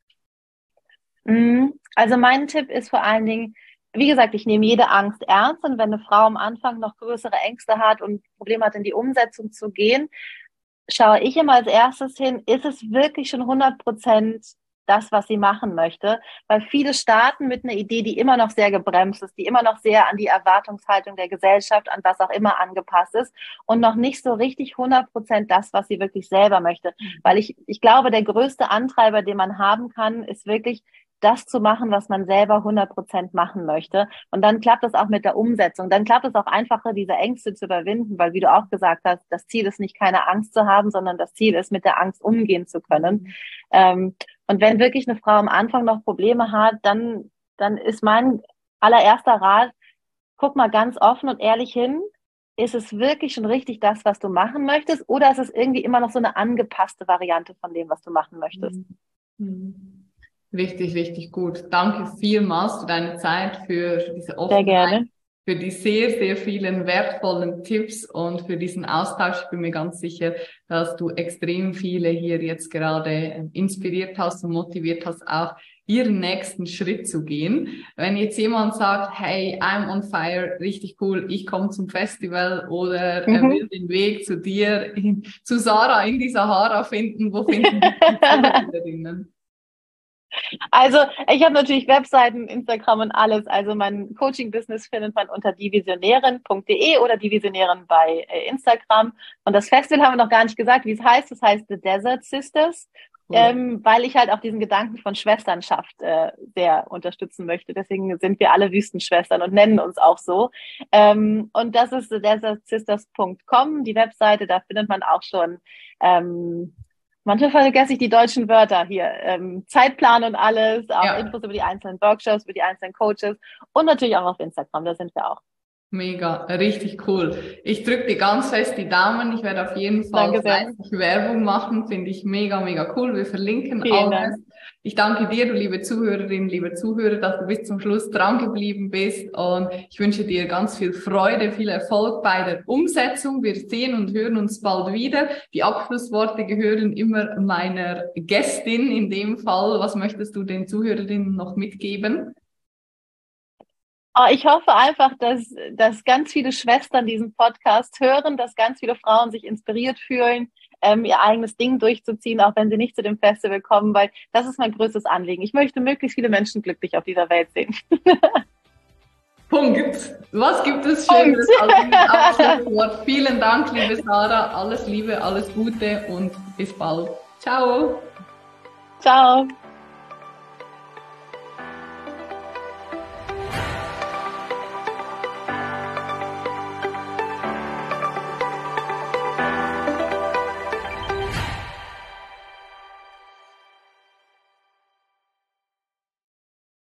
[SPEAKER 2] Also mein Tipp ist vor allen Dingen, wie gesagt, ich nehme jede Angst ernst und wenn eine Frau am Anfang noch größere Ängste hat und Probleme hat, in die Umsetzung zu gehen, schaue ich immer als erstes hin, ist es wirklich schon hundert Prozent das, was sie machen möchte? Weil viele starten mit einer Idee, die immer noch sehr gebremst ist, die immer noch sehr an die Erwartungshaltung der Gesellschaft, an was auch immer angepasst ist und noch nicht so richtig hundert Prozent das, was sie wirklich selber möchte. Weil ich, ich glaube, der größte Antreiber, den man haben kann, ist wirklich das zu machen, was man selber hundert Prozent machen möchte. Und dann klappt es auch mit der Umsetzung. Dann klappt es auch einfacher, diese Ängste zu überwinden, weil, wie du auch gesagt hast, das Ziel ist nicht, keine Angst zu haben, sondern das Ziel ist, mit der Angst umgehen zu können. Mhm. Ähm, und wenn wirklich eine Frau am Anfang noch Probleme hat, dann, dann ist mein allererster Rat, guck mal ganz offen und ehrlich hin. Ist es wirklich schon richtig das, was du machen möchtest? Oder ist es irgendwie immer noch so eine angepasste Variante von dem, was du machen möchtest?
[SPEAKER 1] Mhm. Richtig, richtig gut. Danke vielmals für deine Zeit, für diese Offenheit,
[SPEAKER 2] sehr gerne.
[SPEAKER 1] für die sehr, sehr vielen wertvollen Tipps und für diesen Austausch. Ich bin mir ganz sicher, dass du extrem viele hier jetzt gerade inspiriert hast und motiviert hast, auch ihren nächsten Schritt zu gehen. Wenn jetzt jemand sagt, hey, I'm on fire, richtig cool, ich komme zum Festival oder mhm. er will den Weg zu dir, in, zu Sarah in die Sahara finden, wo finden die Zuhörerinnen?
[SPEAKER 2] Also ich habe natürlich Webseiten, Instagram und alles. Also mein Coaching-Business findet man unter dievisionärin punkt de oder dievisionärin bei äh, Instagram. Und das Festival haben wir noch gar nicht gesagt, wie es heißt. Das heißt The Desert Sisters. Cool. Ähm, weil ich halt auch diesen Gedanken von Schwesternschaft äh, sehr unterstützen möchte. Deswegen sind wir alle Wüstenschwestern und nennen uns auch so. Ähm, und das ist the desert sisters punkt com, die Webseite. Da findet man auch schon, ähm, manchmal vergesse ich die deutschen Wörter hier, ähm, Zeitplan und alles, auch ja. Infos über die einzelnen Workshops, über die einzelnen Coaches und natürlich auch auf Instagram, da sind wir auch.
[SPEAKER 1] Mega, richtig cool. Ich drücke dir ganz fest die Daumen. Ich werde auf jeden Fall fleißig Werbung machen. Finde ich mega, mega cool. Wir verlinken
[SPEAKER 2] Vielen
[SPEAKER 1] alles.
[SPEAKER 2] Dank.
[SPEAKER 1] Ich danke dir, du liebe Zuhörerin, liebe Zuhörer, dass du bis zum Schluss dran geblieben bist. Und ich wünsche dir ganz viel Freude, viel Erfolg bei der Umsetzung. Wir sehen und hören uns bald wieder. Die Abschlussworte gehören immer meiner Gästin in dem Fall. Was möchtest du den Zuhörerinnen noch mitgeben?
[SPEAKER 2] Ich hoffe einfach, dass, dass ganz viele Schwestern diesen Podcast hören, dass ganz viele Frauen sich inspiriert fühlen, ähm, ihr eigenes Ding durchzuziehen, auch wenn sie nicht zu dem Festival kommen, weil das ist mein größtes Anliegen. Ich möchte möglichst viele Menschen glücklich auf dieser Welt sehen.
[SPEAKER 1] Punkt. Was gibt es Schönes als Abschlusswort? Vielen Dank, liebe Sarah. Alles Liebe, alles Gute und bis bald. Ciao.
[SPEAKER 2] Ciao.